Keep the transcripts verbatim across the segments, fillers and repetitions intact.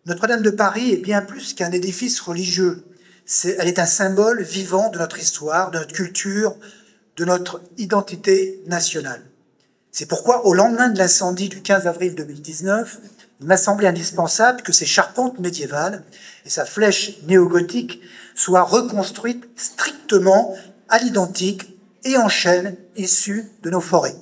Notre-Dame de Paris est bien plus qu'un édifice religieux. C'est, elle est un symbole vivant de notre histoire, de notre culture, de notre identité nationale. C'est pourquoi, au lendemain de l'incendie du quinze avril deux mille dix-neuf, il m'a semblé indispensable que ces charpentes médiévales et sa flèche néogothique soient reconstruites strictement à l'identique et en chêne issu de nos forêts.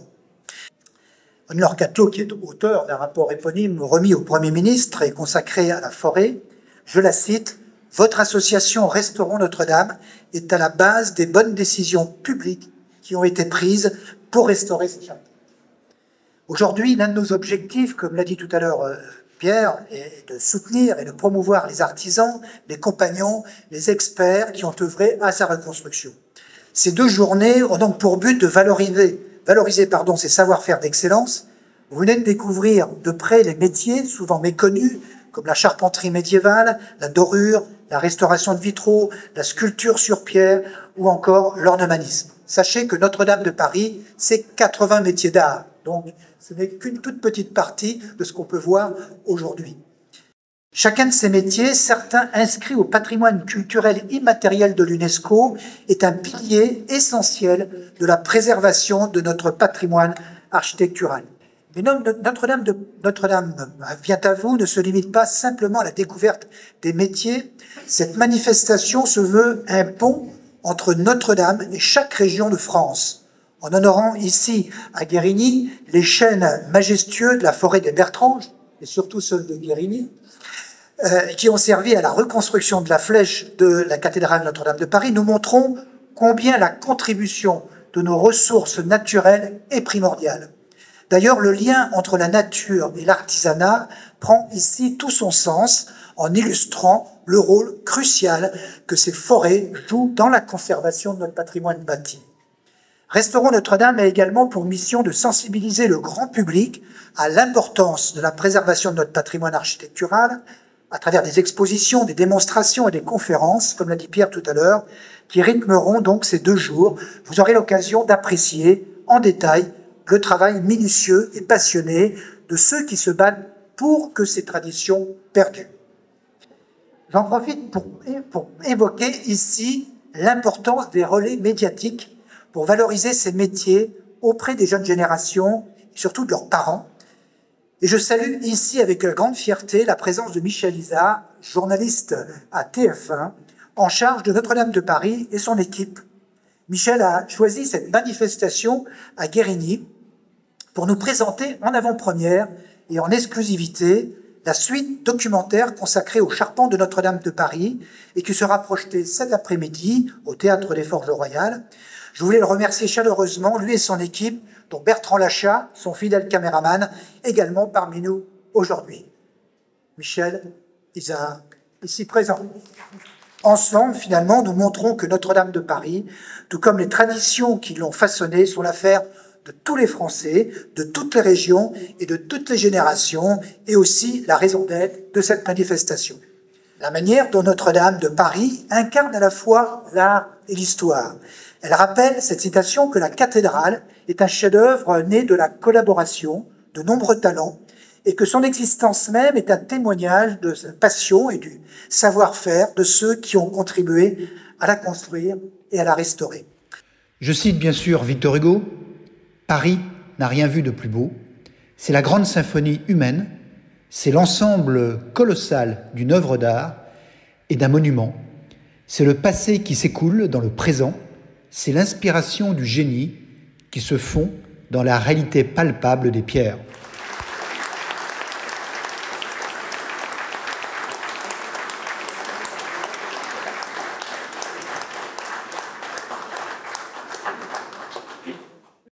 Anne-Laure Cattelot, qui est auteur d'un rapport éponyme remis au Premier ministre et consacré à la forêt, je la cite, « Votre association Restaurons Notre-Dame est à la base des bonnes décisions publiques qui ont été prises pour restaurer ces châteaux. » Aujourd'hui, l'un de nos objectifs, comme l'a dit tout à l'heure Pierre, est de soutenir et de promouvoir les artisans, les compagnons, les experts qui ont œuvré à sa reconstruction. Ces deux journées ont donc pour but de valoriser, valoriser pardon, ces savoir-faire d'excellence. Vous venez de découvrir de près les métiers souvent méconnus, comme la charpenterie médiévale, la dorure, la restauration de vitraux, la sculpture sur pierre ou encore l'ornemanisme. Sachez que Notre-Dame de Paris, c'est quatre-vingts métiers d'art. Donc, ce n'est qu'une toute petite partie de ce qu'on peut voir aujourd'hui. Chacun de ces métiers, certains inscrits au patrimoine culturel immatériel de l'UNESCO, est un pilier essentiel de la préservation de notre patrimoine architectural. Mais Notre-Dame de Notre-Dame vient à vous ne se limite pas simplement à la découverte des métiers. Cette manifestation se veut un pont entre Notre-Dame et chaque région de France, en honorant ici, à Guérigny, les chênes majestueux de la forêt des Bertranges, et surtout ceux de Guérigny, euh, qui ont servi à la reconstruction de la flèche de la cathédrale Notre-Dame de Paris. Nous montrons combien la contribution de nos ressources naturelles est primordiale. D'ailleurs, le lien entre la nature et l'artisanat prend ici tout son sens en illustrant le rôle crucial que ces forêts jouent dans la conservation de notre patrimoine bâti. Restaurons Notre-Dame a également pour mission de sensibiliser le grand public à l'importance de la préservation de notre patrimoine architectural à travers des expositions, des démonstrations et des conférences, comme l'a dit Pierre tout à l'heure, qui rythmeront donc ces deux jours. Vous aurez l'occasion d'apprécier en détail le travail minutieux et passionné de ceux qui se battent pour que ces traditions perdurent. J'en profite pour, pour évoquer ici l'importance des relais médiatiques pour valoriser ces métiers auprès des jeunes générations, et surtout de leurs parents. Et je salue ici avec grande fierté la présence de Michel Izard, journaliste à T F un, en charge de Notre-Dame de Paris et son équipe. Michel a choisi cette manifestation à Guérigny pour nous présenter en avant-première et en exclusivité la suite documentaire consacrée aux charpents de Notre-Dame de Paris et qui sera projetée cet après-midi au Théâtre des Forges Royales. Je voulais le remercier chaleureusement, lui et son équipe, dont Bertrand Lachat, son fidèle caméraman, également parmi nous aujourd'hui. Michel, Izard, ici présent. Ensemble, finalement, nous montrons que Notre-Dame de Paris, tout comme les traditions qui l'ont façonnée, sont l'affaire de tous les Français, de toutes les régions et de toutes les générations, et aussi la raison d'être de cette manifestation. La manière dont Notre-Dame de Paris incarne à la fois l'art et l'histoire. Elle rappelle, cette citation, que la cathédrale est un chef-d'œuvre né de la collaboration de nombreux talents et que son existence même est un témoignage de sa passion et du savoir-faire de ceux qui ont contribué à la construire et à la restaurer. Je cite bien sûr Victor Hugo, « Paris n'a rien vu de plus beau. C'est la grande symphonie humaine, c'est l'ensemble colossal d'une œuvre d'art et d'un monument. C'est le passé qui s'écoule dans le présent. C'est l'inspiration du génie qui se fond dans la réalité palpable des pierres. »